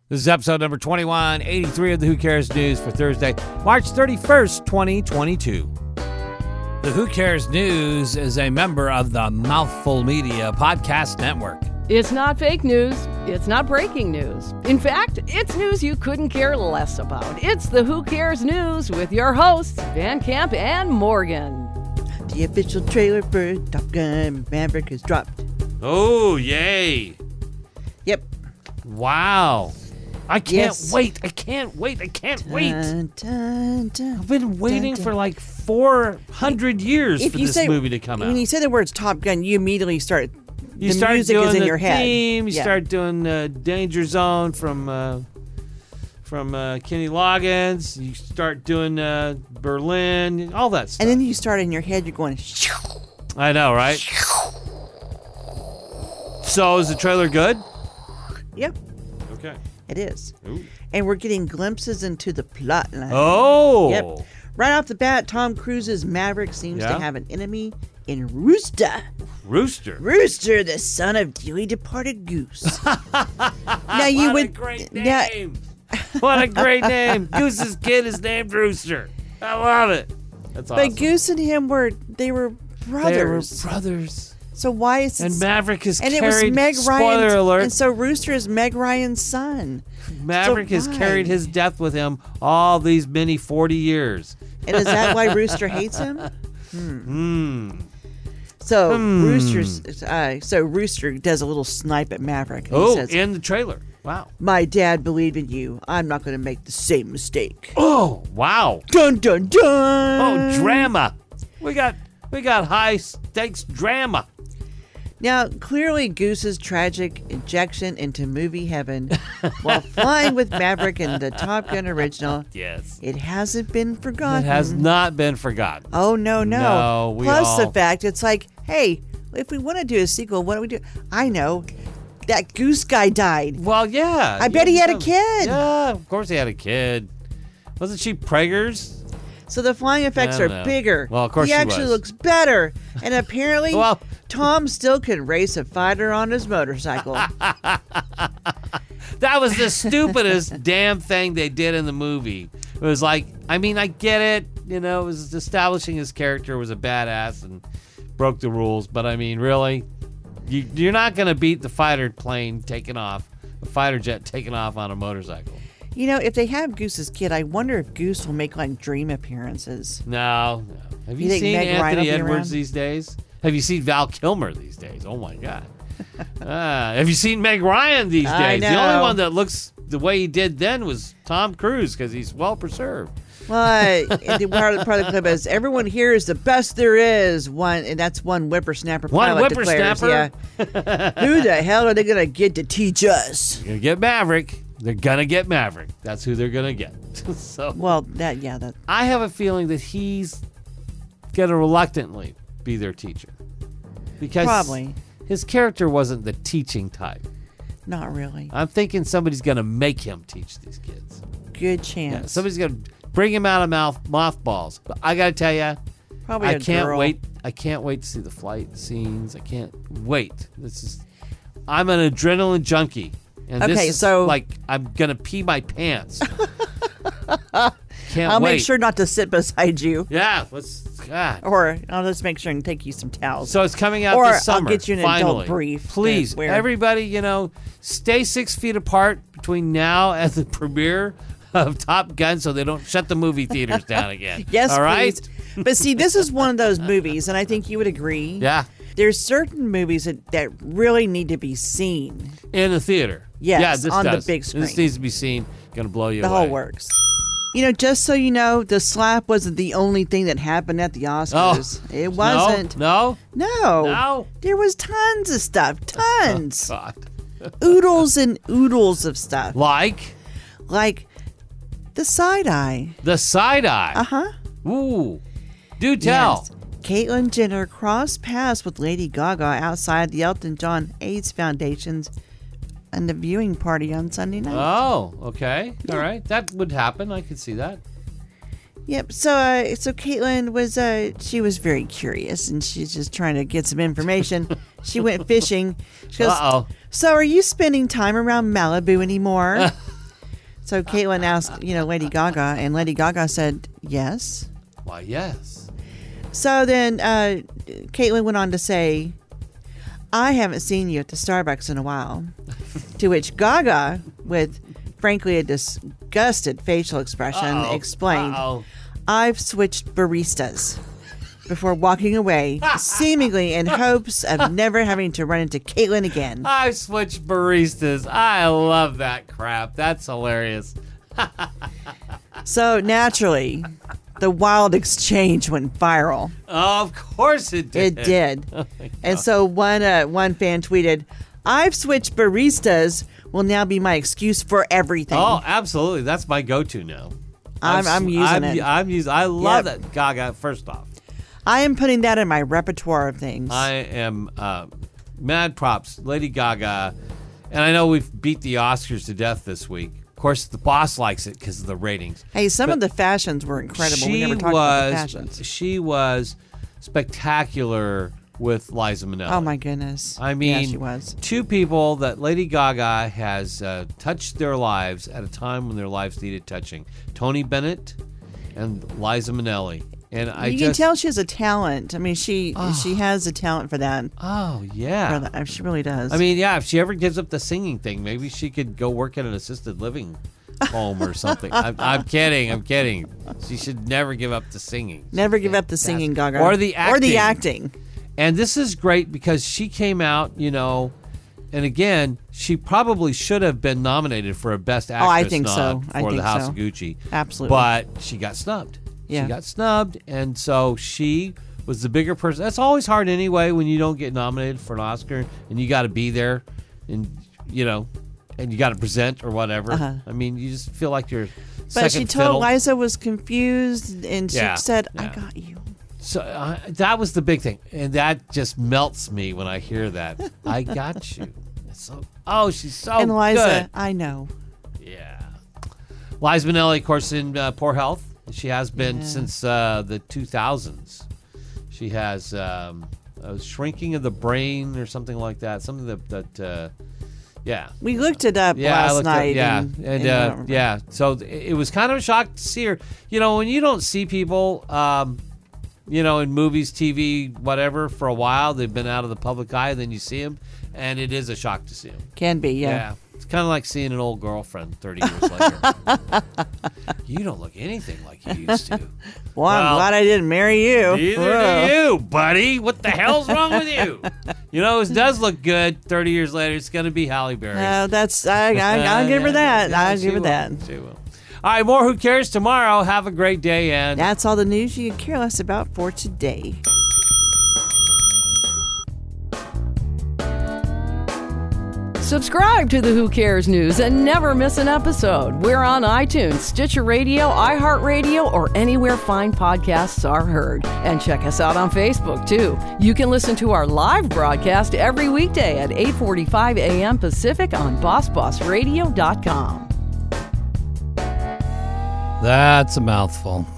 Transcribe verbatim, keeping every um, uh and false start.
This is episode number twenty-one eighty-three of the Who Cares News for Thursday, March thirty-first, twenty twenty-two. The Who Cares News is a member of the Mouthful Media Podcast Network. It's not fake news. It's not breaking news. In fact, it's news you couldn't care less about. It's the Who Cares News with your hosts, Van Camp and Morgan. The official trailer for Top Gun Maverick is dropped. Oh, yay. Yep. Wow. I can't Yes. wait. I can't wait. I can't wait. Dun, dun, dun, I've been waiting dun, dun. for like four hundred years If for you this say- movie to come out. When you say the words Top Gun, you immediately start. You the start music doing is in the your head. theme. You Yeah. start doing uh, Danger Zone from uh, from uh, Kenny Loggins. You start doing uh, Berlin, all that stuff. And then you start in your head, you're going. I know, right? So is the trailer good? Yep, Okay. it is. Ooh. And we're getting glimpses into the plot line. Oh. Yep. Right off the bat, Tom Cruise's Maverick seems Yeah. to have an enemy in Rooster. Rooster. Rooster, the son of dearly departed Goose. now you what would a great now- name. What a great name. Goose's kid is named Rooster. I love it. That's awesome. But Goose and him were they were brothers. They were brothers. So why is it And Maverick is and it carried, was Meg spoiler Ryan's alert, and so Rooster is Meg Ryan's son. Maverick so has why? carried his death with him all these many forty years. And is that why Rooster hates him? Hmm. So Hmm. Rooster's uh, so Rooster does a little snipe at Maverick. And Oh, he says, in the trailer. Wow. "My dad believed in you. I'm not going to make the same mistake." Oh, wow. Dun dun dun. Oh, drama. We got we got high stakes drama. Now, clearly, Goose's tragic injection into movie heaven while flying with Maverick in the Top Gun original, Yes. it hasn't been forgotten. It has not been forgotten. Oh, no, no. No, we Plus all- the fact it's like, hey, if we want to do a sequel, what do we do? I know. That Goose guy died. Well, yeah. I bet he had a Yeah. kid. Yeah, of course he had a kid. Wasn't she Prager's? So the flying effects I are don't know. bigger. Well, of course he she actually was. looks better. And apparently, Well- Tom still can race a fighter on his motorcycle. That was the stupidest damn thing they did in the movie. It was like, I mean, I get it. You know, it was establishing his character was a badass and broke the rules. But I mean, really? You, you're not going to beat the fighter plane taking off, the fighter jet taking off on a motorcycle. You know, if they have Goose's kid, I wonder if Goose will make like dream appearances. No. no. Have you, You think seen Meg Ryan will Anthony be Edwards around? these days? Have you seen Val Kilmer these days? Oh, my God. uh, have you seen Meg Ryan these I days? The only know. one that looks the way he did then was Tom Cruise because he's well preserved. Well, the part of the, part of the clip is everyone here is the best there is. One, and that's one whippersnapper. One pilot declares, whippersnapper? Yeah. Who the hell are they gonna get to teach us? You're gonna get Maverick. They're gonna get Maverick. That's who they're gonna get. So Well, that yeah, that I have a feeling that he's gonna reluctantly be their teacher because Probably. his character wasn't the teaching type. not really. I'm thinking somebody's gonna make him teach these kids. Good Yeah, chance. somebody's gonna bring him out of mouth mothballs. But I gotta tell you, Probably I a can't girl. wait. I can't wait to see the flight scenes. I can't wait. This is. I'm an adrenaline junkie, and this Okay, is so- like I'm gonna pee my pants. Can't I'll wait. make sure not to sit beside you, Yeah, let's. God. or I'll just make sure and take you some towels. So it's coming out Or this summer. I'll get you an finally. adult brief. Please, to wear. everybody, you know, stay six feet apart between now and the premiere of Top Gun, so they don't shut the movie theaters down again. Yes, all right. please. But see, this is one of those movies, and I think you would agree. Yeah, There's certain movies that, that really need to be seen. in the theater. Yes, yeah, this on the does. big This screen. needs to be seen. Gonna blow you The away. whole works. You know, just so you know, the slap wasn't the only thing that happened at the Oscars. Oh, it wasn't. No, No. no, no. There was tons of stuff. Tons. God. Oodles and oodles of stuff. Like Like the side eye. the side eye. Uh-huh. Ooh, do tell. Yes. Caitlyn Jenner crossed paths with Lady Gaga outside the Elton John AIDS Foundation's and the viewing party on Sunday night. Oh, okay. All right. That would happen. I could see that. Yep. So, uh, so Caitlyn was, uh, she was very curious, and she's just trying to get some information. She went fishing. She goes, Uh-oh. "So, are you spending time around Malibu anymore?" So Caitlyn asked, you know, Lady Gaga, and Lady Gaga said yes. Why, yes. So then uh, Caitlyn went on to say, I haven't seen you at the Starbucks in a while. To which Gaga, with frankly a disgusted facial expression, Uh-oh. explained, Uh-oh. I've switched baristas before walking away, seemingly in hopes of never having to run into Caitlyn again. I switched baristas. I love that crap. That's hilarious. So naturally, the wild exchange went viral. Of course it did. It did. Oh my And God. so one uh, one fan tweeted, I've switched baristas will now be my excuse for everything. Oh, absolutely. That's my go-to now. I'm- I've I'm sw- using I'm, it. I'm using. I love Yep. that Gaga. First off, I am putting that in my repertoire of things. I am uh, mad props, Lady Gaga, and I know we've beat the Oscars to death this week. Of course, the boss likes it because of the ratings. hey, some but of the fashions were incredible. We She never talked about the was. fashions. She was spectacular with Liza Minnelli. Oh my goodness. I mean, yeah, she was. two people that Lady Gaga has uh, touched their lives at a time when their lives needed touching. Tony Bennett and Liza Minnelli. And I you just, can tell she has a talent. I mean, she she has a talent for that. Oh, yeah. For that. She really does. I mean, yeah, if she ever gives up the singing thing, maybe she could go work at an assisted living home or something. I'm, I'm kidding. I'm kidding. She should never give up the singing. never give up the singing, Gaga, Or the or the acting. acting. And this is great because she came out, you know, and again, she probably should have been nominated for a Best Actress Oh, I think so. nod I for think The House so. of Gucci. Absolutely. But she got snubbed. Yeah. She got snubbed, and so she was the bigger person. That's always hard anyway when you don't get nominated for an Oscar and you got to be there, and you know, and you got to present or whatever. Uh-huh. I mean, you just feel like you're. But second she told fiddle. Liza was confused, and she Yeah, said, "I yeah. got you." So uh, that was the big thing, and that just melts me when I hear that. I got you. It's so oh, she's so and Liza, good. I know. Yeah. Liza Minnelli, of course, in uh, poor health. She has been Yeah. since uh, the two thousands. She has um, a shrinking of the brain or something like that. Something that, that uh, yeah. We looked it up Yeah, I last looked up- night. yeah, and, and, and I uh, don't remember. yeah. So th- it was kind of a shock to see her. You know, when you don't see people, um, you know, in movies, T V, whatever, for a while, they've been out of the public eye. Then you see them, and it is a shock to see them. Can be, yeah. Yeah. It's kind of like seeing an old girlfriend thirty years later. You don't look anything like you used to. Well, I'm Well, glad I didn't marry you. Neither Whoa. do you, buddy. What the hell's wrong with you? You know, it does look good thirty years later. It's going to be Halle Berry. Uh, that's I, I, I'll give her Yeah, that. yeah, I'll she give her will. that. She will. All right, more Who Cares tomorrow. Have a great day, and That's all the news you could care less about for today. Subscribe to the Who Cares News and never miss an episode. We're on iTunes, Stitcher Radio, iHeartRadio, or anywhere fine podcasts are heard. And check us out on Facebook, too. You can listen to our live broadcast every weekday at eight forty-five a.m. Pacific on boss boss radio dot com. that's a mouthful.